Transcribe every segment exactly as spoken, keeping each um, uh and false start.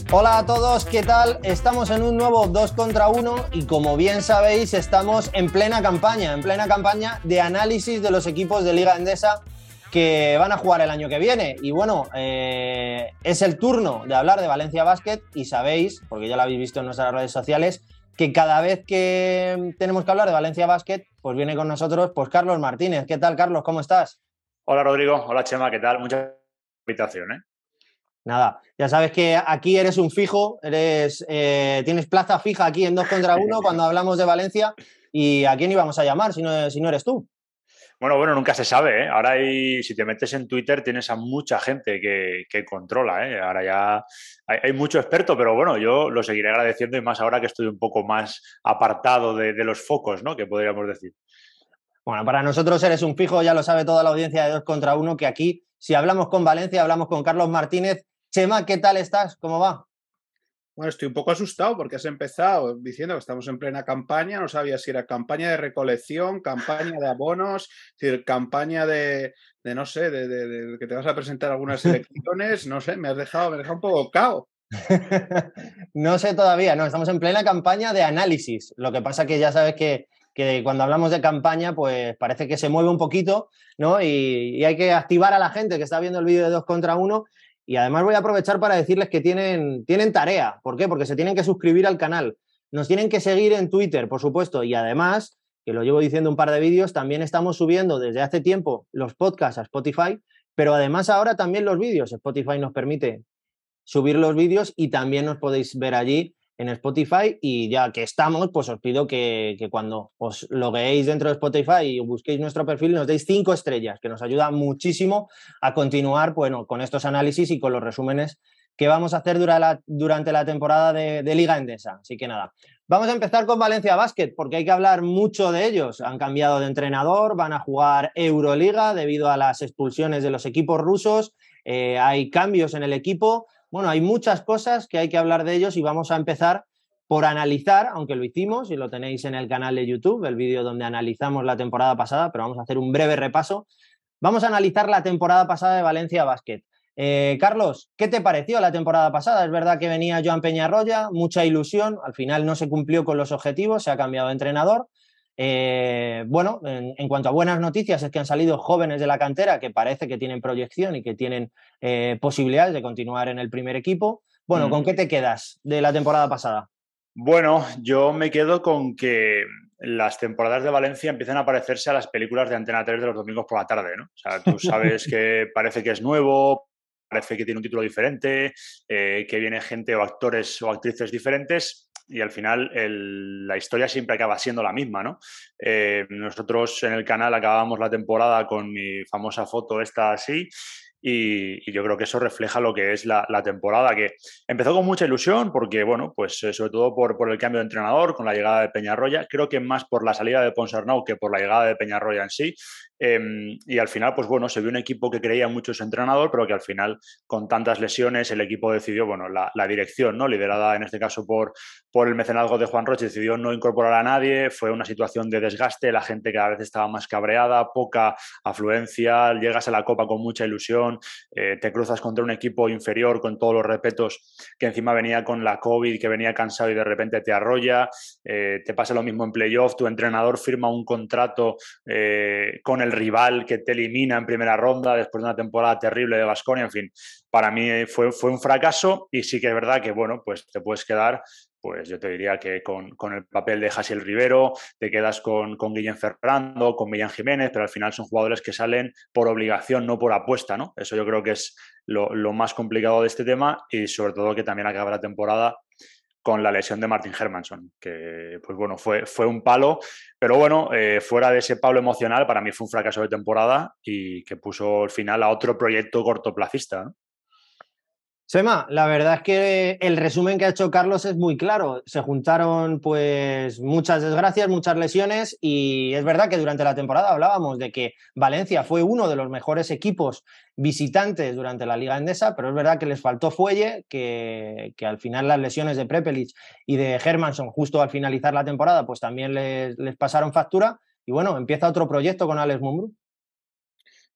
Hola a todos, ¿qué tal? Estamos en un nuevo dos contra uno y como bien sabéis estamos en plena campaña, en plena campaña de análisis de los equipos de Liga Endesa que van a jugar el año que viene. Y bueno, eh, es el turno de hablar de Valencia Basket y sabéis, porque ya lo habéis visto en nuestras redes sociales, que cada vez que tenemos que hablar de Valencia Basket, pues viene con nosotros pues Carlos Martínez. ¿Qué tal, Carlos? ¿Cómo estás? Hola Rodrigo, hola Chema, ¿qué tal? Muchas gracias por la invitación, ¿eh? Nada, ya sabes que aquí eres un fijo, eres, eh, tienes plaza fija aquí en dos contra uno cuando hablamos de Valencia. ¿Y a quién íbamos a llamar si no, si no eres tú? Bueno, bueno, nunca se sabe, ¿eh? Ahora hay, si te metes en Twitter tienes a mucha gente que, que controla, ¿eh? Ahora ya hay, hay mucho experto, pero bueno, yo lo seguiré agradeciendo y más ahora que estoy un poco más apartado de, de los focos, ¿no? Que podríamos decir. Bueno, para nosotros eres un fijo, ya lo sabe toda la audiencia de dos contra uno, que aquí, si hablamos con Valencia, hablamos con Carlos Martínez. Chema, ¿qué tal estás? ¿Cómo va? Bueno, estoy un poco asustado porque has empezado diciendo que estamos en plena campaña, no sabía si era campaña de recolección, campaña de abonos, es decir, campaña de, de no sé, de, de, de que te vas a presentar algunas elecciones, no sé, me has dejado, me has dejado un poco cao. No sé todavía, no, estamos en plena campaña de análisis. Lo que pasa que ya sabes que, que cuando hablamos de campaña, pues parece que se mueve un poquito, ¿no? Y, y hay que activar a la gente que está viendo el vídeo de dos contra uno. Y además voy a aprovechar para decirles que tienen, tienen tarea. ¿Por qué? Porque se tienen que suscribir al canal. Nos tienen que seguir en Twitter, por supuesto. Y además, que lo llevo diciendo un par de vídeos, también estamos subiendo desde hace tiempo los podcasts a Spotify, pero además ahora también los vídeos. Spotify nos permite subir los vídeos y también nos podéis ver allí en Spotify. Y ya que estamos, pues os pido que, que cuando os logueéis dentro de Spotify y busquéis nuestro perfil nos deis cinco estrellas, que nos ayuda muchísimo a continuar, bueno, con estos análisis y con los resúmenes que vamos a hacer durante la, durante la temporada de, de Liga Endesa. Así que nada, vamos a empezar con Valencia Basket, porque hay que hablar mucho de ellos. Han cambiado de entrenador, van a jugar Euroliga debido a las expulsiones de los equipos rusos, eh, hay cambios en el equipo. Bueno, hay muchas cosas que hay que hablar de ellos y vamos a empezar por analizar, aunque lo hicimos y lo tenéis en el canal de YouTube, el vídeo donde analizamos la temporada pasada, pero vamos a hacer un breve repaso. Vamos a analizar la temporada pasada de Valencia Basket. Eh, Carlos, ¿qué te pareció la temporada pasada? Es verdad que venía Joan Peñarroya, mucha ilusión, al final no se cumplió con los objetivos, se ha cambiado de entrenador. Eh, bueno, en, en cuanto a buenas noticias es que han salido jóvenes de la cantera que parece que tienen proyección y que tienen eh, posibilidades de continuar en el primer equipo. Bueno, ¿con Mm. qué te quedas de la temporada pasada? Bueno, yo me quedo con que las temporadas de Valencia empiezan a parecerse a las películas de Antena tres de los domingos por la tarde, ¿no? O sea, tú sabes que parece que es nuevo, parece que tiene un título diferente, eh, que viene gente o actores o actrices diferentes y al final el, la historia siempre acaba siendo la misma, ¿no? Eh, nosotros en el canal acabamos la temporada con mi famosa foto esta así. Y, y yo creo que eso refleja lo que es la, la temporada, que empezó con mucha ilusión porque, bueno, pues eh, sobre todo por, por el cambio de entrenador, con la llegada de Peñarroya, creo que más por la salida de Ponsarnau que por la llegada de Peñarroya en sí. Eh, y al final, pues bueno, se vio un equipo que creía mucho en su entrenador, pero que al final, con tantas lesiones, el equipo decidió, bueno, la, la dirección, ¿no? Liderada en este caso por, por el mecenazgo de Juan Roche, decidió no incorporar a nadie, fue una situación de desgaste, la gente cada vez estaba más cabreada, poca afluencia, llegas a la Copa con mucha ilusión, eh, te cruzas contra un equipo inferior con todos los respetos, que encima venía con la COVID, que venía cansado y de repente te arrolla, eh, te pasa lo mismo en playoff, tu entrenador firma un contrato eh, con el rival que te elimina en primera ronda después de una temporada terrible de Baskonia, en fin, para mí fue, fue un fracaso y sí que es verdad que, bueno, pues te puedes quedar, pues yo te diría que con, con el papel de Jasiel Rivero, te quedas con, con Guillem Ferrando, con Millán Jiménez, pero al final son jugadores que salen por obligación, no por apuesta, ¿no? Eso yo creo que es lo, lo más complicado de este tema y sobre todo que también acaba la temporada con la lesión de Martin Hermansson, que pues bueno, fue, fue un palo, pero bueno, eh, fuera de ese palo emocional, para mí fue un fracaso de temporada y que puso el final a otro proyecto cortoplacista, ¿no? Sema, la verdad es que el resumen que ha hecho Carlos es muy claro. Se juntaron pues muchas desgracias, muchas lesiones y es verdad que durante la temporada hablábamos de que Valencia fue uno de los mejores equipos visitantes durante la Liga Endesa, pero es verdad que les faltó fuelle, que, que al final las lesiones de Prepelic y de Hermansson justo al finalizar la temporada pues también les, les pasaron factura y bueno, empieza otro proyecto con Alex Mumbrú.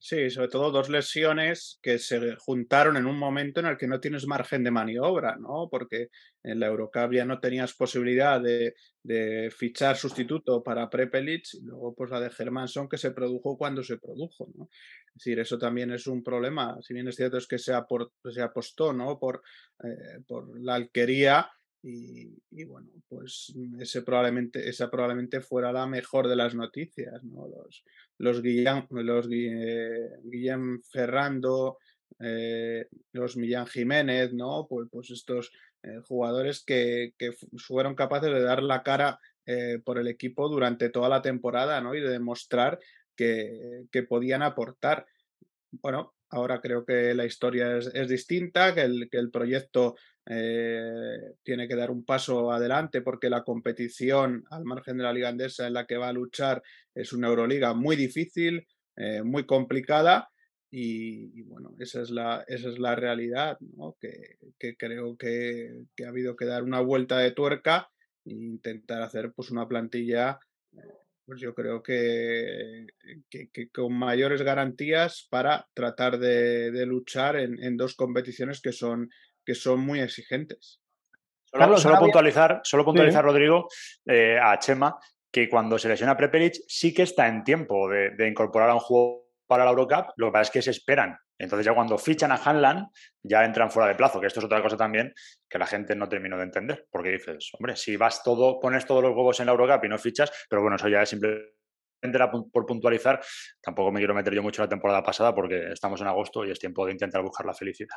Sí, sobre todo dos lesiones que se juntaron en un momento en el que no tienes margen de maniobra, ¿no? Porque en la Eurocup ya no tenías posibilidad de, de fichar sustituto para Prepelic y luego pues la de Hermansson que se produjo cuando se produjo, ¿no? Es decir, eso también es un problema. Si bien es cierto es que se, apor- se apostó, ¿no? Por, eh, por la alquería y, y, bueno, pues ese probablemente, esa probablemente fuera la mejor de las noticias, ¿no? Los, los Guillem, los Gui- Guillem Ferrando, eh, los Millán Jiménez, ¿no? Pues, pues estos eh, jugadores que, que fueron capaces de dar la cara eh, por el equipo durante toda la temporada, ¿no? Y de demostrar que, que podían aportar. Bueno, ahora creo que la historia es, es distinta, que el, que el proyecto eh, tiene que dar un paso adelante porque la competición al margen de la Liga Endesa en la que va a luchar es una Euroliga muy difícil, eh, muy complicada y, y, bueno, esa es la, esa es la realidad, ¿no? que, que, creo que, que, ha habido que dar una vuelta de tuerca e intentar hacer pues una plantilla pues yo creo que, que, que, con mayores garantías para tratar de, de luchar en, en, dos competiciones que son, que son muy exigentes. Solo, Carlos, solo ahora voy a... puntualizar, solo Sí. puntualizar, Rodrigo, eh, a Chema, que cuando se lesiona Prepelic sí que está en tiempo de, de incorporar a un juego para la Eurocup, lo que pasa es que se esperan. Entonces ya cuando fichan a Hanlan ya entran fuera de plazo, que esto es otra cosa también que la gente no terminó de entender, porque dices, hombre, si vas todo, pones todos los huevos en la Eurocup y no fichas, pero bueno, eso ya es simplemente por puntualizar, tampoco me quiero meter yo mucho en la temporada pasada porque estamos en agosto y es tiempo de intentar buscar la felicidad.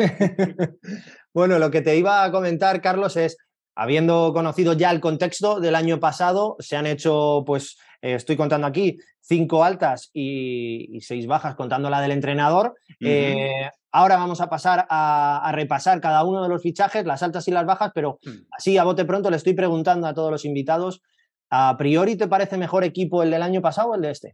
Bueno, lo que te iba a comentar, Carlos, es, habiendo conocido ya el contexto del año pasado, se han hecho, pues, eh, estoy contando aquí, cinco altas y, y seis bajas, contando la del entrenador. Uh-huh. Eh, ahora vamos a pasar a, a repasar cada uno de los fichajes, las altas y las bajas, pero uh-huh. así a bote pronto le estoy preguntando a todos los invitados, ¿a priori te parece mejor equipo el del año pasado o el de este?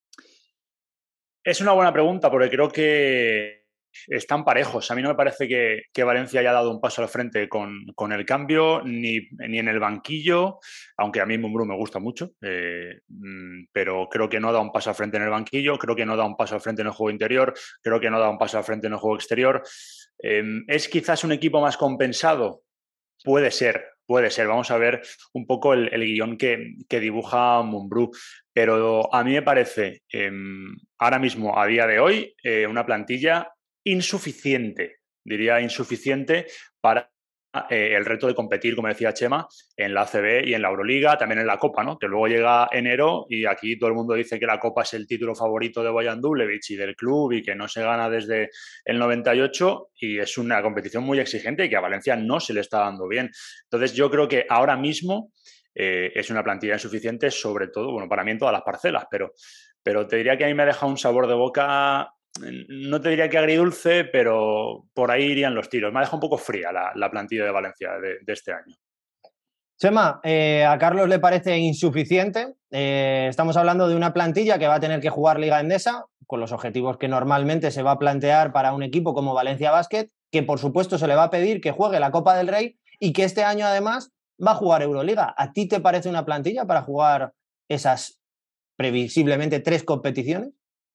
Es una buena pregunta porque creo que están parejos. A mí no me parece que, que Valencia haya dado un paso al frente con, con el cambio, ni, ni en el banquillo, aunque a mí Mumbrú me gusta mucho, eh, pero creo que no da un paso al frente en el banquillo, creo que no da un paso al frente en el juego interior, creo que no da un paso al frente en el juego exterior. Eh, ¿Es quizás un equipo más compensado? Puede ser, puede ser. Vamos a ver un poco el, el guión que, que dibuja Mumbrú. Pero a mí me parece, eh, ahora mismo, a día de hoy, eh, una plantilla insuficiente, diría insuficiente para eh, el reto de competir, como decía Chema, en la A C B y en la Euroliga, también en la Copa, ¿no? Que luego llega enero y aquí todo el mundo dice que la Copa es el título favorito de Bojan Duljevic y del club y que no se gana desde el noventa y ocho y es una competición muy exigente y que a Valencia no se le está dando bien. Entonces yo creo que ahora mismo eh, es una plantilla insuficiente, sobre todo, bueno, para mí en todas las parcelas, pero, pero te diría que a mí me ha dejado un sabor de boca, no te diría que agridulce, pero por ahí irían los tiros. Me ha dejado un poco fría la, la plantilla de Valencia de, de este año. Chema, eh, a Carlos le parece insuficiente. Eh, estamos hablando de una plantilla que va a tener que jugar Liga Endesa con los objetivos que normalmente se va a plantear para un equipo como Valencia Basket, que por supuesto se le va a pedir que juegue la Copa del Rey y que este año además va a jugar Euroliga. ¿A ti te parece una plantilla para jugar esas previsiblemente tres competiciones?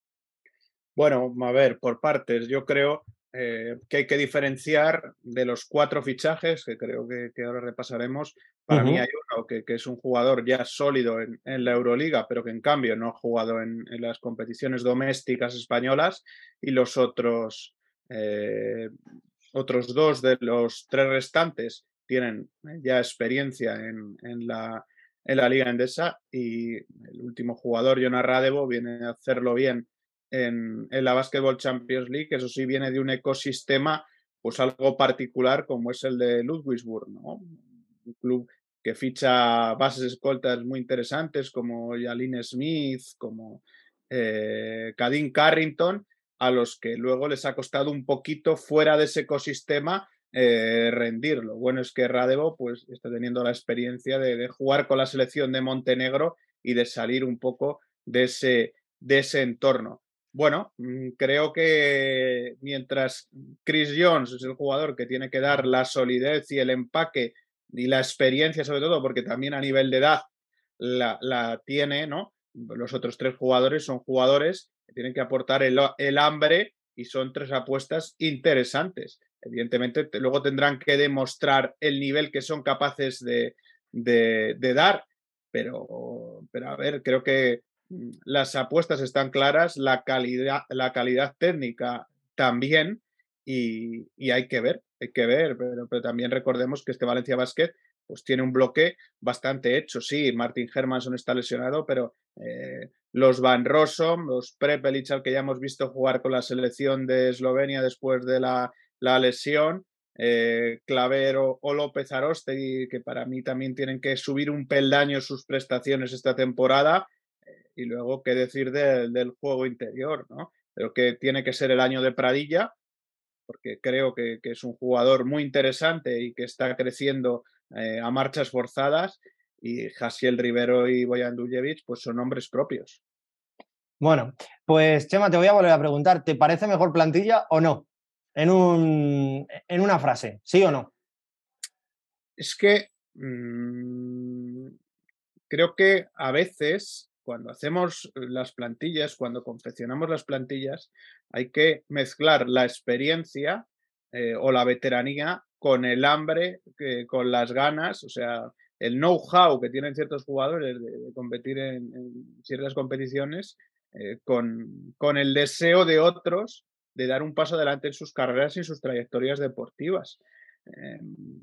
Bueno, a ver, por partes, yo creo eh, que hay que diferenciar de los cuatro fichajes, que creo que, que ahora repasaremos. Para uh-huh. mí hay uno que, que, es un jugador ya sólido en, en, la Euroliga, pero que en cambio no ha jugado en, en las competiciones domésticas españolas, y los otros, eh, otros dos de los tres restantes tienen ya experiencia en, en, la, en la Liga Endesa, y el último jugador, Jonas Radevo, viene a hacerlo bien En, en la Basketball Champions League, eso sí viene de un ecosistema pues algo particular como es el de Ludwigsburg, ¿no? Un club que ficha bases escoltas muy interesantes como Jalin Smith, como eh, Kadeem Carrington, a los que luego les ha costado un poquito fuera de ese ecosistema eh, rendirlo. Bueno es que Radevo pues está teniendo la experiencia de, de jugar con la selección de Montenegro y de salir un poco de ese, de ese entorno. Bueno, creo que mientras Chris Jones es el jugador que tiene que dar la solidez y el empaque y la experiencia sobre todo, porque también a nivel de edad la, la tiene, ¿no? Los otros tres jugadores son jugadores que tienen que aportar el, el hambre y son tres apuestas interesantes. Evidentemente, te, luego tendrán que demostrar el nivel que son capaces de, de, de dar, pero, pero a ver, creo que las apuestas están claras, la calidad, la calidad técnica también, y, y hay que ver, hay que ver, pero, pero también recordemos que este Valencia Basket pues tiene un bloque bastante hecho. Sí, Martin Hermanson está lesionado, pero eh, los Van Rossum, los Prepelic, al que ya hemos visto jugar con la selección de Eslovenia después de la, la lesión, eh, Clavero o López Aróstegui, que para mí también tienen que subir un peldaño sus prestaciones esta temporada, eh, y luego qué decir de, del juego interior, ¿no? Creo que tiene que ser el año de Pradilla, porque creo que, que es un jugador muy interesante y que está creciendo eh, a marchas forzadas, y Jasiel Rivero y Bojan Duljevic pues son nombres propios. Bueno, pues Chema, te voy a volver a preguntar, ¿te parece mejor plantilla o no? En, un, en una frase, ¿sí o no? Es que mmm, creo que a veces cuando hacemos las plantillas, cuando confeccionamos las plantillas, hay que mezclar la experiencia eh, o la veteranía con el hambre, eh, con las ganas, o sea, el know-how que tienen ciertos jugadores de, de competir en, en, ciertas competiciones, eh, con, con el deseo de otros de dar un paso adelante en sus carreras y en sus trayectorias deportivas. Eh,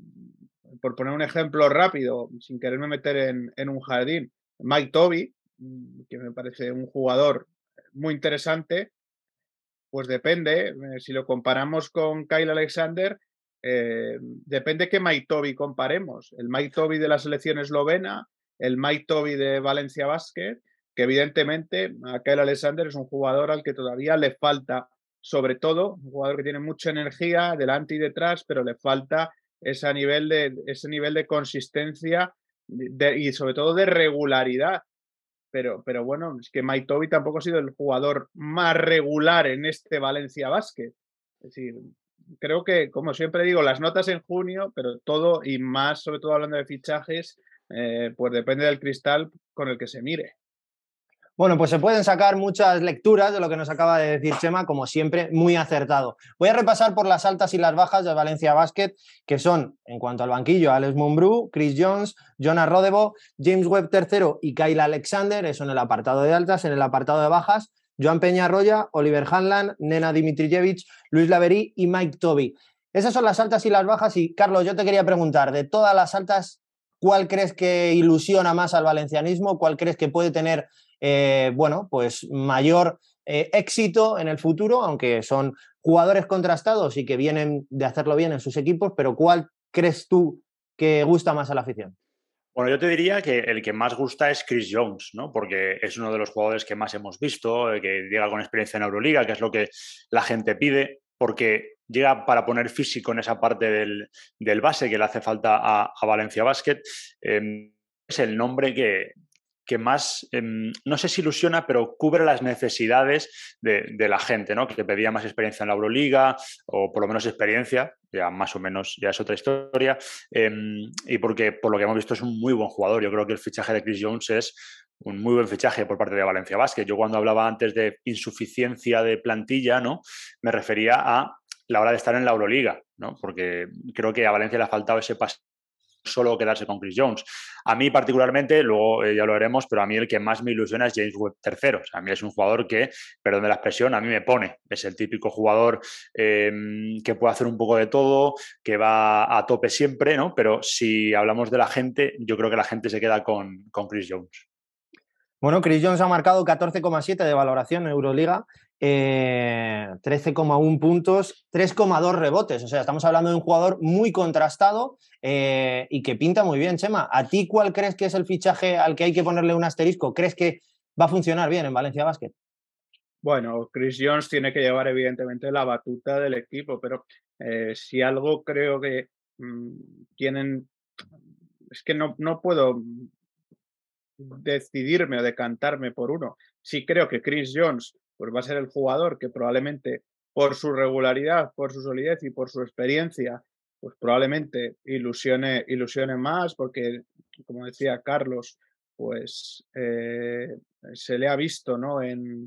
por poner un ejemplo rápido, sin quererme meter en, en un jardín, Mike Toby, que me parece un jugador muy interesante, pues depende, eh, si lo comparamos con Kyle Alexander, eh, depende qué Mike Toby comparemos. El Mike Toby de la selección eslovena, el Mike Toby de Valencia Basket, que evidentemente a Kyle Alexander es un jugador al que todavía le falta, sobre todo, un jugador que tiene mucha energía delante y detrás, pero le falta ese nivel de, ese nivel de consistencia de, y sobre todo de regularidad. Pero, pero bueno, es que Mike Toby tampoco ha sido el jugador más regular en este Valencia Basket. Es decir, creo que, como siempre digo, las notas en junio, pero todo y más, sobre todo hablando de fichajes, eh, pues depende del cristal con el que se mire. Bueno, pues se pueden sacar muchas lecturas de lo que nos acaba de decir Chema, como siempre, muy acertado. Voy a repasar por las altas y las bajas del Valencia Basket, que son, en cuanto al banquillo, Alex Mumbrú, Chris Jones, Jonas Rodebo, James Webb tercero y Kyle Alexander, eso en el apartado de altas. En el apartado de bajas, Joan Peñarroya, Oliver Hanlan, Nena Dimitrijevic, Luis Laverí y Mike Toby. Esas son las altas y las bajas. Y, Carlos, yo te quería preguntar, de todas las altas, ¿cuál crees que ilusiona más al valencianismo? ¿Cuál crees que puede tener Eh, bueno, pues mayor eh, éxito en el futuro, aunque son jugadores contrastados y que vienen de hacerlo bien en sus equipos, pero ¿cuál crees tú que gusta más a la afición? Bueno, yo te diría que el que más gusta es Chris Jones, ¿no? Porque es uno de los jugadores que más hemos visto, que llega con experiencia en Euroliga, que es lo que la gente pide, porque llega para poner físico en esa parte del, del base que le hace falta a, a Valencia Basket. Eh, es el nombre que, que más, eh, no sé si ilusiona, pero cubre las necesidades de, de la gente, ¿no? Que pedía más experiencia en la Euroliga, o por lo menos experiencia, ya más o menos ya es otra historia, eh, y porque por lo que hemos visto es un muy buen jugador. Yo creo que el fichaje de Chris Jones es un muy buen fichaje por parte de Valencia Basket. Yo cuando hablaba antes de insuficiencia de plantilla, ¿no? Me refería a la hora de estar en la Euroliga, ¿no? Porque creo que a Valencia le ha faltado ese paso, solo quedarse con Chris Jones. A mí particularmente, luego eh, ya lo veremos, pero a mí el que más me ilusiona es James Webb tercero. O sea, a mí es un jugador que, perdón de la expresión, a mí me pone. Es el típico jugador eh, que puede hacer un poco de todo, que va a tope siempre, ¿no? Pero si hablamos de la gente, yo creo que la gente se queda con, con Chris Jones. Bueno, Chris Jones ha marcado catorce coma siete de valoración en Euroliga, eh, trece coma uno puntos, tres coma dos rebotes. O sea, estamos hablando de un jugador muy contrastado eh, y que pinta muy bien, Chema. ¿A ti cuál crees que es el fichaje al que hay que ponerle un asterisco? ¿Crees que va a funcionar bien en Valencia Basket? Bueno, Chris Jones tiene que llevar evidentemente la batuta del equipo, pero eh, si algo creo que mmm, tienen, es que no, no puedo decidirme o decantarme por uno. Sí creo que Chris Jones pues va a ser el jugador que probablemente por su regularidad, por su solidez y por su experiencia, pues probablemente ilusione, ilusione más, porque como decía Carlos, pues eh, se le ha visto, ¿no? En,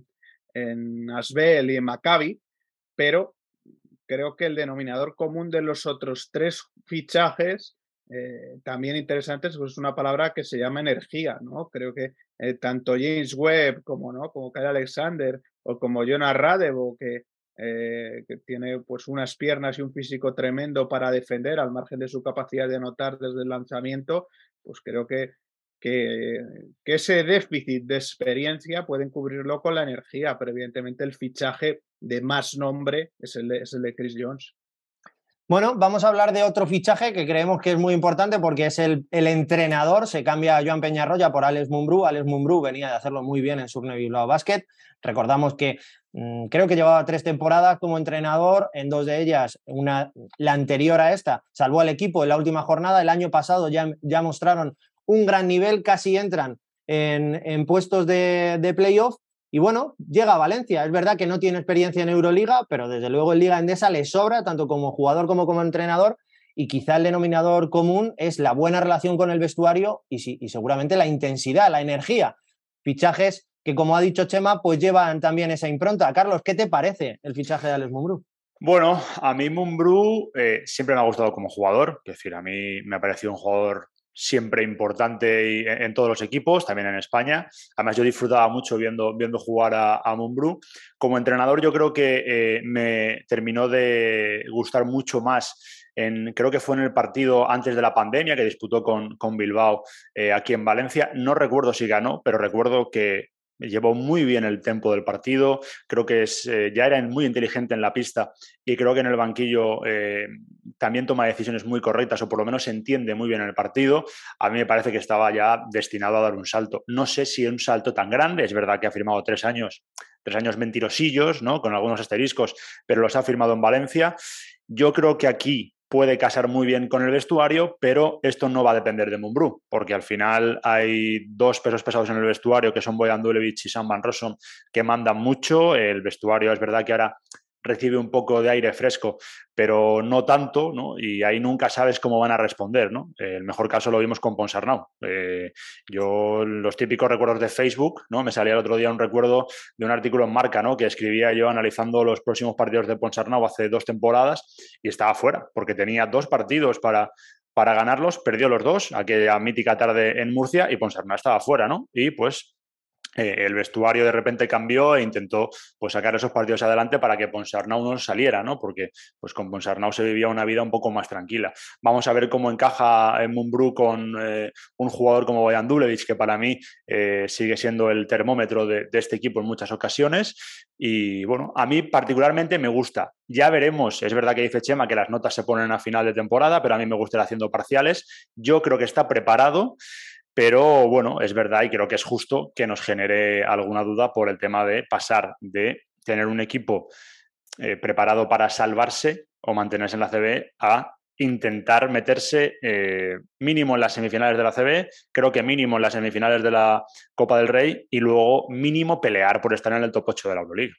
en Asbel y en Maccabi, pero creo que el denominador común de los otros tres fichajes, eh, también interesantes, pues es una palabra que se llama energía, ¿no? Creo que eh, tanto James Webb como, ¿no? como Kyle Alexander o como Jonas Radevo, que, eh, que tiene pues unas piernas y un físico tremendo para defender al margen de su capacidad de anotar desde el lanzamiento, pues creo que que, que, ese déficit de experiencia pueden cubrirlo con la energía, pero evidentemente el fichaje de más nombre es el de, es el de Chris Jones. Bueno, vamos a hablar de otro fichaje que creemos que es muy importante porque es el, el entrenador. Se cambia a Joan Peñarroya por Alex Mumbrú. Alex Mumbrú venía de hacerlo muy bien en Surne Bilbao Basket. Recordamos que mmm, creo que llevaba tres temporadas como entrenador, en dos de ellas, una, la anterior a esta, salvó al equipo en la última jornada. El año pasado ya, ya mostraron un gran nivel, casi entran en, en puestos de, de playoff. Y bueno, llega a Valencia. Es verdad que no tiene experiencia en Euroliga, pero desde luego en Liga Endesa le sobra, tanto como jugador como como entrenador, y quizá el denominador común es la buena relación con el vestuario y, sí, y seguramente la intensidad, la energía. Fichajes que, como ha dicho Chema, pues llevan también esa impronta. Carlos, ¿qué te parece el fichaje de Alex Mumbrú? Bueno, a mí Mumbrú eh, siempre me ha gustado como jugador, es decir, a mí me ha parecido un jugador siempre importante en todos los equipos, también en España. Además, yo disfrutaba mucho viendo, viendo jugar a, a Mumbrú. Como entrenador, yo creo que eh, me terminó de gustar mucho más. En, creo que fue en el partido antes de la pandemia que disputó con, con Bilbao eh, aquí en Valencia. No recuerdo si ganó, pero recuerdo que llevó muy bien el tempo del partido. Creo que es, eh, ya era muy inteligente en la pista y creo que en el banquillo eh, también toma decisiones muy correctas o por lo menos entiende muy bien el partido. A mí me parece que estaba ya destinado a dar un salto. No sé si un salto tan grande, es verdad que ha firmado tres años, tres años mentirosillos, ¿no? Con algunos asteriscos, pero los ha firmado en Valencia. Yo creo que aquí puede casar muy bien con el vestuario, pero esto no va a depender de Mumbrú, porque al final hay dos pesos pesados en el vestuario, que son Bojan Dulevich y Sam Van Rossum, que mandan mucho. El vestuario es verdad que ahora recibe un poco de aire fresco, pero no tanto, ¿no? Y ahí nunca sabes cómo van a responder, ¿no? Eh, el mejor caso lo vimos con Ponsarnau. Eh, yo, los típicos recuerdos de Facebook, ¿no? Me salía el otro día un recuerdo de un artículo en Marca, ¿no? Que escribía yo analizando los próximos partidos de Ponsarnau hace dos temporadas y estaba fuera, porque tenía dos partidos para, para ganarlos, perdió los dos, aquella mítica tarde en Murcia, y Ponsarnau estaba fuera, ¿no? Y pues Eh, el vestuario de repente cambió e intentó pues, sacar esos partidos adelante para que Ponsarnau no saliera, ¿no? Porque pues, con Ponsarnau se vivía una vida un poco más tranquila. Vamos a ver cómo encaja en Mumbrú con eh, un jugador como Bojan Dulevich, que para mí eh, sigue siendo el termómetro de, de este equipo en muchas ocasiones. Y bueno, a mí particularmente me gusta. Ya veremos, es verdad que dice Chema que las notas se ponen a final de temporada, pero a mí me gusta ir haciendo parciales. Yo creo que está preparado. Pero bueno, es verdad y creo que es justo que nos genere alguna duda por el tema de pasar de tener un equipo eh, preparado para salvarse o mantenerse en la A C B a intentar meterse eh, mínimo en las semifinales de la A C B, creo que mínimo en las semifinales de la Copa del Rey y luego mínimo pelear por estar en el top ocho de la Euroliga.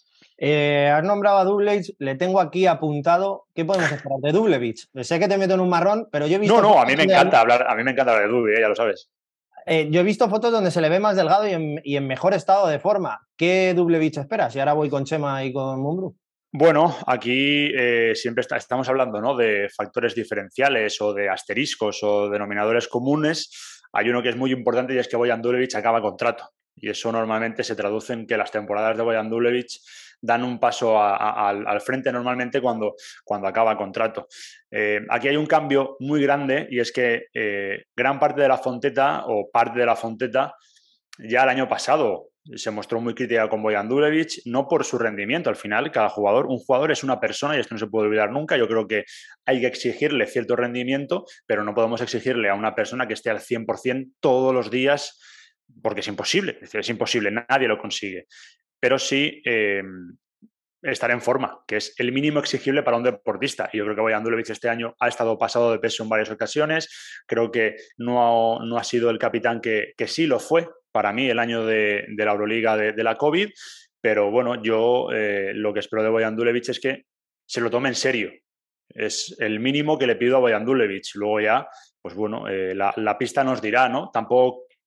Eh, has nombrado a Dulevich, le tengo aquí apuntado. ¿Qué podemos esperar de Dulevich? Sé que te meto en un marrón, pero yo he visto. No, no, a mí me encanta hablar, a mí me encanta hablar de Dulevich, eh, ya lo sabes. Eh, yo he visto fotos donde se le ve más delgado y en, y en mejor estado de forma. ¿Qué Dulevich esperas? Y ahora voy con Chema y con Mumbrú. Bueno, aquí eh, siempre está, estamos hablando, ¿no? De factores diferenciales o de asteriscos o denominadores comunes. Hay uno que es muy importante y es que Bojan Dulevich acaba contrato. Y eso normalmente se traduce en que las temporadas de Bojan Dulevich dan un paso a, a, al, al frente normalmente cuando, cuando acaba contrato. Eh, aquí hay un cambio muy grande y es que eh, gran parte de la Fonteta o parte de la Fonteta ya el año pasado se mostró muy crítica con Bojan Dulevich, no por su rendimiento. Al final, cada jugador, un jugador es una persona y esto no se puede olvidar nunca. Yo creo que hay que exigirle cierto rendimiento, pero no podemos exigirle a una persona que esté al cien por ciento todos los días, porque es imposible. Es decir, es imposible, nadie lo consigue. Pero sí eh, estar en forma, que es el mínimo exigible para un deportista. Y yo creo que Bojan Dulevich este año ha estado pasado de peso en varias ocasiones. Creo que no ha, no ha sido el capitán que, que sí lo fue para mí el año de, de la Euroliga de, de la COVID. Pero bueno, yo eh, lo que espero de Bojan Dulevich es que se lo tome en serio. Es el mínimo que le pido a Bojan Dulevich. Luego ya, pues bueno, eh, la, la pista nos dirá, ¿no? Tampoco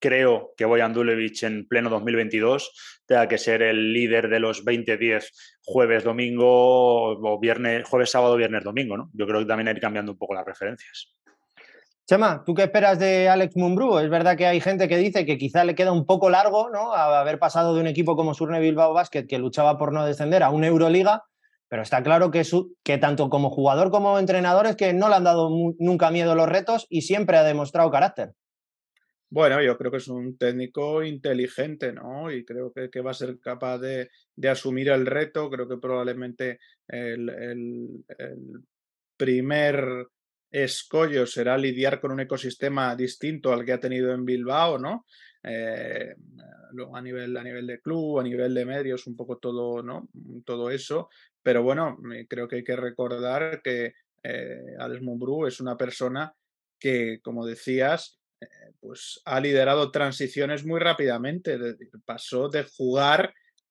creo que Bojan Duljevic en pleno dos mil veintidós tenga que ser el líder de los veinte diez jueves, domingo o viernes, jueves, sábado, viernes, domingo, ¿no? Yo creo que también hay que ir cambiando un poco las referencias. Chema, ¿tú qué esperas de Alex Mumbrú? Es verdad que hay gente que dice que quizá le queda un poco largo, ¿no?, a haber pasado de un equipo como Surne Bilbao Basket, que luchaba por no descender, a una Euroliga, pero está claro que, su, que tanto como jugador como entrenador es que no le han dado mu- nunca miedo los retos y siempre ha demostrado carácter. Bueno, yo creo que es un técnico inteligente, ¿no? Y creo que, que va a ser capaz de, de asumir el reto. Creo que probablemente el, el- el primer escollo será lidiar con un ecosistema distinto al que ha tenido en Bilbao, ¿no? Eh, luego a nivel, a nivel de club, a nivel de medios, un poco todo, ¿no? Todo eso. Pero bueno, me- creo que hay que recordar que eh, Alex Mumbrú es una persona que, como decías, pues ha liderado transiciones muy rápidamente. Es decir, pasó de jugar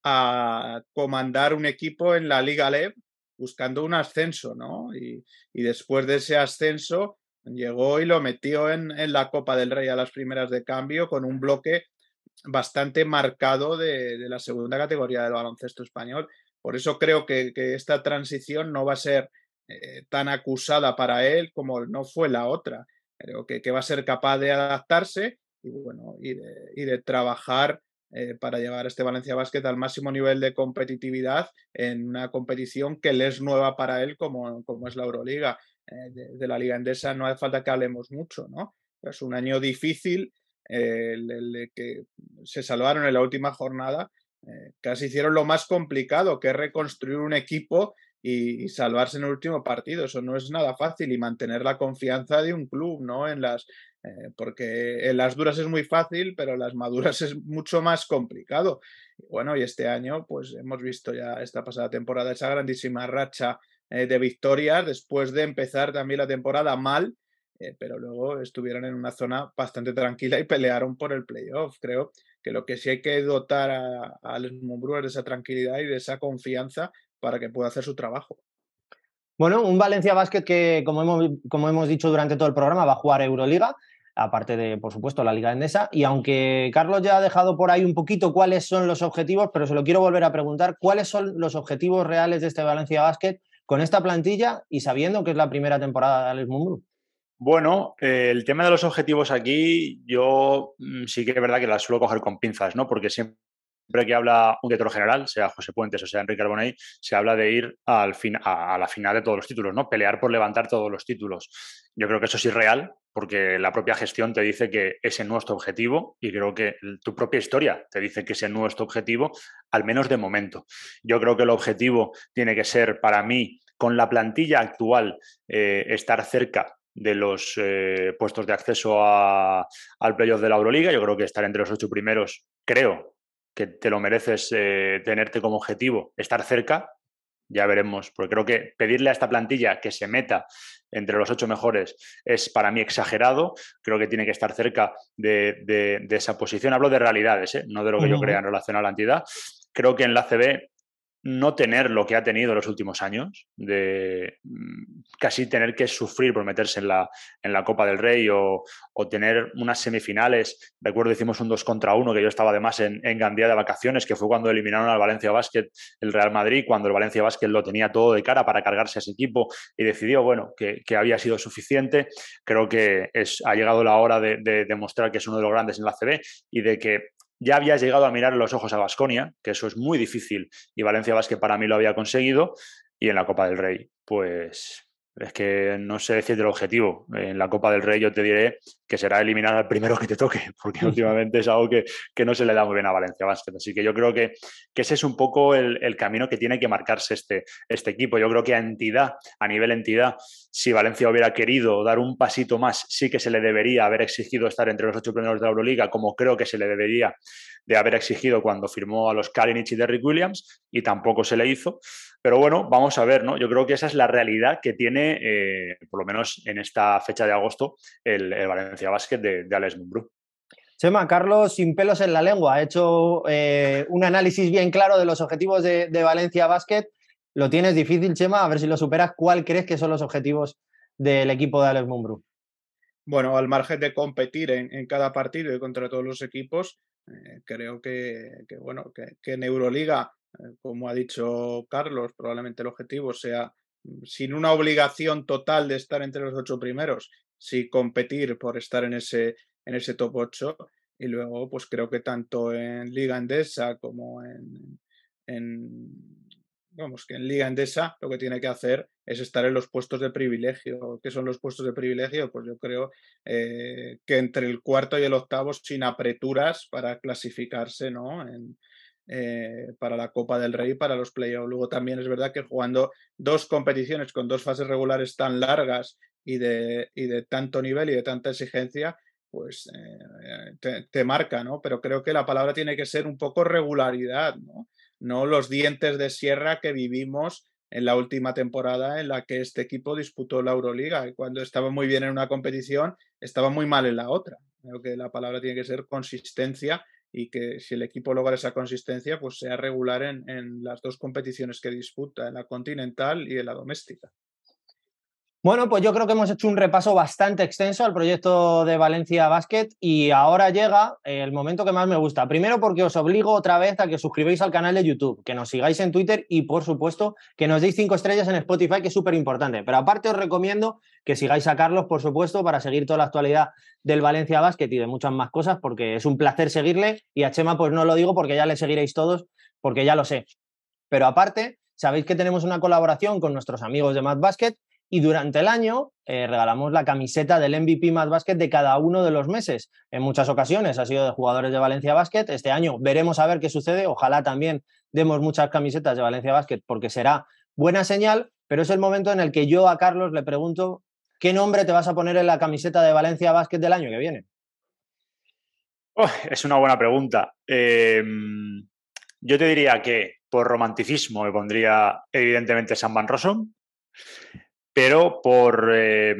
a comandar un equipo en la Liga L E V buscando un ascenso, ¿no? Y, y después de ese ascenso llegó y lo metió en, en, la Copa del Rey a las primeras de cambio con un bloque bastante marcado de, de la segunda categoría del baloncesto español. Por eso creo que, que esta transición no va a ser eh, tan acusada para él como no fue la otra. Creo que, que va a ser capaz de adaptarse y, bueno, y, de, y de trabajar eh, para llevar este Valencia Basket al máximo nivel de competitividad en una competición que le es nueva para él como, como es la Euroliga. Eh, de, de la Liga Endesa no hace falta que hablemos mucho, ¿no? Es un año difícil, eh, el, el que se salvaron en la última jornada, eh, casi hicieron lo más complicado, que es reconstruir un equipo y, y salvarse en el último partido. Eso no es nada fácil y mantener la confianza de un club, ¿no? En las, eh, porque en las duras es muy fácil, pero en las maduras es mucho más complicado. Y bueno, y este año, pues hemos visto ya esta pasada temporada esa grandísima racha eh, de victorias después de empezar también la temporada mal, eh, pero luego estuvieron en una zona bastante tranquila y pelearon por el playoff. Creo que lo que sí hay que dotar a, a Alex Mumbrú es de esa tranquilidad y de esa confianza para que pueda hacer su trabajo. Bueno, un Valencia Basket que, como hemos, como hemos dicho durante todo el programa, va a jugar Euroliga, aparte de, por supuesto, la Liga Endesa. Y aunque Carlos ya ha dejado por ahí un poquito cuáles son los objetivos, pero se lo quiero volver a preguntar, ¿cuáles son los objetivos reales de este Valencia Basket con esta plantilla y sabiendo que es la primera temporada de Alex Mumbrú? Bueno, eh, el tema de los objetivos aquí, yo mm, sí que es verdad que las suelo coger con pinzas, ¿no? Porque siempre que habla un director general, sea José Puentes o sea Enrique Arbonell, se habla de ir al fin, a, a la final de todos los títulos, ¿no? Pelear por levantar todos los títulos. Yo creo que eso es irreal, porque la propia gestión te dice que ese no es tu objetivo y creo que tu propia historia te dice que ese no es tu objetivo, al menos de momento. Yo creo que el objetivo tiene que ser, para mí, con la plantilla actual, eh, estar cerca de los eh, puestos de acceso a, al playoff de la Euroliga. Yo creo que estar entre los ocho primeros, creo que te lo mereces eh, tenerte como objetivo, estar cerca. Ya veremos, porque creo que pedirle a esta plantilla que se meta entre los ocho mejores es para mí exagerado. Creo que tiene que estar cerca de, de, de esa posición. Hablo de realidades, ¿eh? No de lo que uh-huh. yo crea en relación a la entidad. Creo que en la A C B no tener lo que ha tenido en los últimos años, de casi tener que sufrir por meterse en la, en la Copa del Rey o, o tener unas semifinales. Recuerdo hicimos un dos contra uno, que yo estaba además en, en Gandía de vacaciones, que fue cuando eliminaron al Valencia Basket el Real Madrid, cuando el Valencia Basket lo tenía todo de cara para cargarse a ese equipo y decidió, bueno, que, que había sido suficiente. Creo que es, ha llegado la hora de, de demostrar que es uno de los grandes en la A C B y de que ya habías llegado a mirar los ojos a Baskonia, que eso es muy difícil, y Valencia Basket para mí lo había conseguido, y en la Copa del Rey, pues es que no sé decirte el objetivo. En la Copa del Rey yo te diré que será eliminar al primero que te toque, porque últimamente es algo que, que no se le da muy bien a Valencia Basket. Así que yo creo que, que ese es un poco el, el camino que tiene que marcarse este, este equipo. Yo creo que a entidad, a nivel entidad, si Valencia hubiera querido dar un pasito más, sí que se le debería haber exigido estar entre los ocho primeros de la Euroliga, como creo que se le debería de haber exigido cuando firmó a los Kalinic y Derrick Williams, y tampoco se le hizo. Pero bueno, vamos a ver, ¿no? Yo creo que esa es la realidad que tiene, eh, por lo menos en esta fecha de agosto, el, el Valencia Basket de, de Alex Mumbrú. Chema, Carlos, sin pelos en la lengua, ha hecho eh, un análisis bien claro de los objetivos de, de Valencia Basket. Lo tienes difícil, Chema, a ver si lo superas. ¿Cuál crees que son los objetivos del equipo de Alex Mumbrú? Bueno, al margen de competir en, en cada partido y contra todos los equipos, eh, creo que, que, bueno, que, que en Euroliga, eh, como ha dicho Carlos, probablemente el objetivo sea, mm, sin una obligación total de estar entre los ocho primeros, sí competir por estar en ese, en ese top ocho. Y luego, pues creo que tanto en Liga Endesa como en, en vamos, que en Liga Endesa lo que tiene que hacer es estar en los puestos de privilegio. ¿Qué son los puestos de privilegio? Pues yo creo eh, que entre el cuarto y el octavo, sin apreturas para clasificarse, ¿no? En, eh, para la Copa del Rey, para los playoffs. Luego también es verdad que jugando dos competiciones con dos fases regulares tan largas y de, y de tanto nivel y de tanta exigencia, pues eh, te, te marca, ¿no? Pero creo que la palabra tiene que ser un poco regularidad, ¿no? No los dientes de sierra que vivimos en la última temporada en la que este equipo disputó la Euroliga y cuando estaba muy bien en una competición, estaba muy mal en la otra. Creo que la palabra tiene que ser consistencia y que si el equipo logra esa consistencia, pues sea regular en, en las dos competiciones que disputa, en la continental y en la doméstica. Bueno, pues yo creo que hemos hecho un repaso bastante extenso al proyecto de Valencia Basket y ahora llega el momento que más me gusta. Primero porque os obligo otra vez a que os suscribáis al canal de YouTube, que nos sigáis en Twitter y, por supuesto, que nos deis cinco estrellas en Spotify, que es súper importante. Pero aparte os recomiendo que sigáis a Carlos, por supuesto, para seguir toda la actualidad del Valencia Basket y de muchas más cosas, porque es un placer seguirle. Y a Chema pues no lo digo porque ya le seguiréis todos, porque ya lo sé. Pero aparte, sabéis que tenemos una colaboración con nuestros amigos de Mad Basket y durante el año eh, regalamos la camiseta del M V P Mad Basket de cada uno de los meses. En muchas ocasiones ha sido de jugadores de Valencia Basket. Este año veremos a ver qué sucede. Ojalá también demos muchas camisetas de Valencia Basket porque será buena señal, pero es el momento en el que yo a Carlos le pregunto ¿qué nombre te vas a poner en la camiseta de Valencia Basket del año que viene? Oh, es una buena pregunta. Eh, yo te diría que por romanticismo me pondría evidentemente Sam Van Rossum, pero por eh,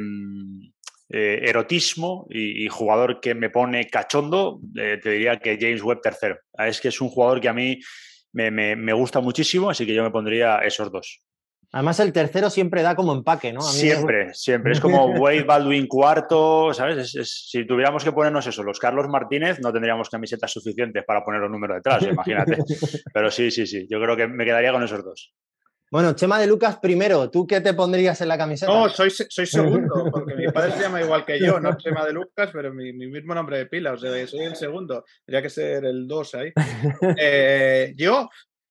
eh, erotismo y, y, jugador que me pone cachondo, eh, te diría que James Webb tercero. Es que es un jugador que a mí me, me, me gusta muchísimo, así que yo me pondría esos dos. Además, el tercero siempre da como empaque, ¿no? A mí siempre, me... siempre. Es como Wade Baldwin cuarto, ¿sabes? Es, es, si tuviéramos que ponernos eso, los Carlos Martínez, no tendríamos camisetas suficientes para poner los números detrás, imagínate. Pero sí, sí, sí. Yo creo que me quedaría con esos dos. Bueno, Chema de Lucas primero, ¿tú qué te pondrías en la camiseta? No, soy, soy segundo, porque mi padre se llama igual que yo, no Chema de Lucas, pero mi, mi mismo nombre de pila, o sea, soy el segundo, tendría que ser el dos ahí. Eh, yo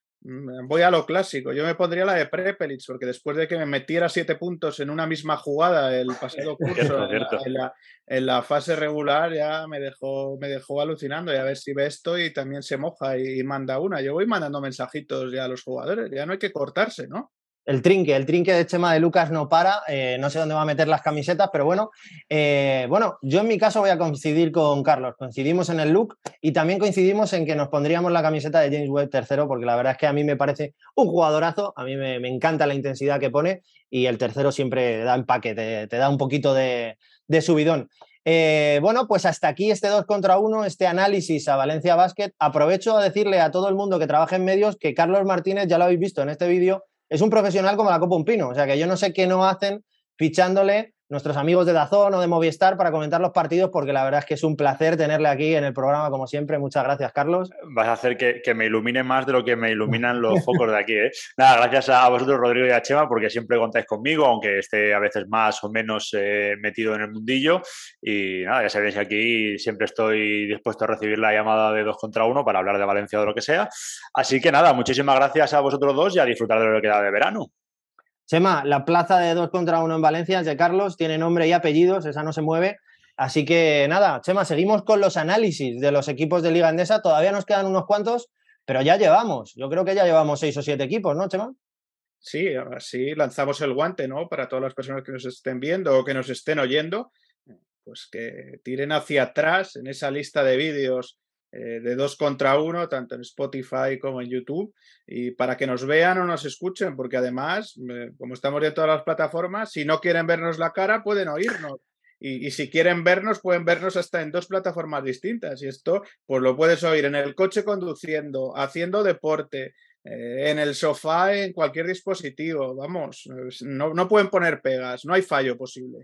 voy a lo clásico, yo me pondría la de Prepelic, porque después de que me metiera siete puntos en una misma jugada el pasado curso, cierto, en, cierto. La, en, la, en la fase regular, ya me dejó, me dejó alucinando, y a ver si ve esto y también se moja y, y manda una. Yo voy mandando mensajitos ya a los jugadores, ya no hay que cortarse, ¿no? El trinque, el trinque de Chema de Lucas no para, eh, no sé dónde va a meter las camisetas, pero bueno, eh, bueno, yo en mi caso voy a coincidir con Carlos, coincidimos en el look y también coincidimos en que nos pondríamos la camiseta de James Webb tercero, porque la verdad es que a mí me parece un jugadorazo, a mí me, me encanta la intensidad que pone y el tercero siempre da empaque, te, te da un poquito de, de subidón. Eh, bueno, pues hasta aquí este dos contra uno, este análisis a Valencia Basket. Aprovecho a decirle a todo el mundo que trabaja en medios que Carlos Martínez, ya lo habéis visto en este vídeo, es un profesional como la copa un pino, o sea que yo no sé qué no hacen fichándole nuestros amigos de DAZN o de Movistar para comentar los partidos, porque la verdad es que es un placer tenerle aquí en el programa como siempre. Muchas gracias, Carlos. Vas a hacer que, que me ilumine más de lo que me iluminan los focos de aquí, ¿eh? Nada, gracias a vosotros, Rodrigo y a Chema, porque siempre contáis conmigo, aunque esté a veces más o menos eh, metido en el mundillo. Y nada, ya sabéis que aquí siempre estoy dispuesto a recibir la llamada de dos contra uno para hablar de Valencia o de lo que sea. Así que nada, muchísimas gracias a vosotros dos y a disfrutar de lo que queda de verano. Chema, la plaza de dos contra uno en Valencia es de Carlos, tiene nombre y apellidos, esa no se mueve. Así que nada, Chema, seguimos con los análisis de los equipos de Liga Endesa. Todavía nos quedan unos cuantos, pero ya llevamos. Yo creo que ya llevamos seis o siete equipos, ¿no, Chema? Sí, así lanzamos el guante, ¿no? Para todas las personas que nos estén viendo o que nos estén oyendo, pues que tiren hacia atrás en esa lista de vídeos eh, de dos contra uno, tanto en Spotify como en YouTube, y para que nos vean o nos escuchen, porque además, eh, como estamos en todas las plataformas, si no quieren vernos la cara, pueden oírnos. Y, y si quieren vernos, pueden vernos hasta en dos plataformas distintas. Y esto, pues lo puedes oír en el coche conduciendo, haciendo deporte, eh, en el sofá, en cualquier dispositivo. Vamos, no, no pueden poner pegas, no hay fallo posible.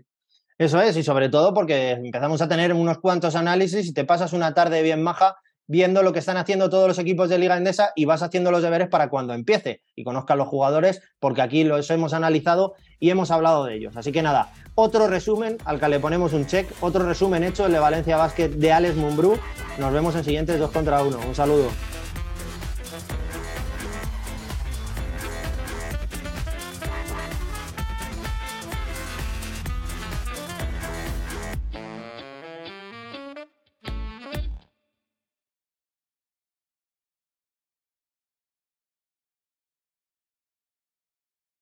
Eso es, y sobre todo porque empezamos a tener unos cuantos análisis y te pasas una tarde bien maja viendo lo que están haciendo todos los equipos de Liga Endesa y vas haciendo los deberes para cuando empiece y conozcan los jugadores, porque aquí los hemos analizado y hemos hablado de ellos. Así que nada, otro resumen al que le ponemos un check, otro resumen hecho, el de Valencia Basket de Alex Mumbrú. Nos vemos en siguientes dos contra uno. Un saludo.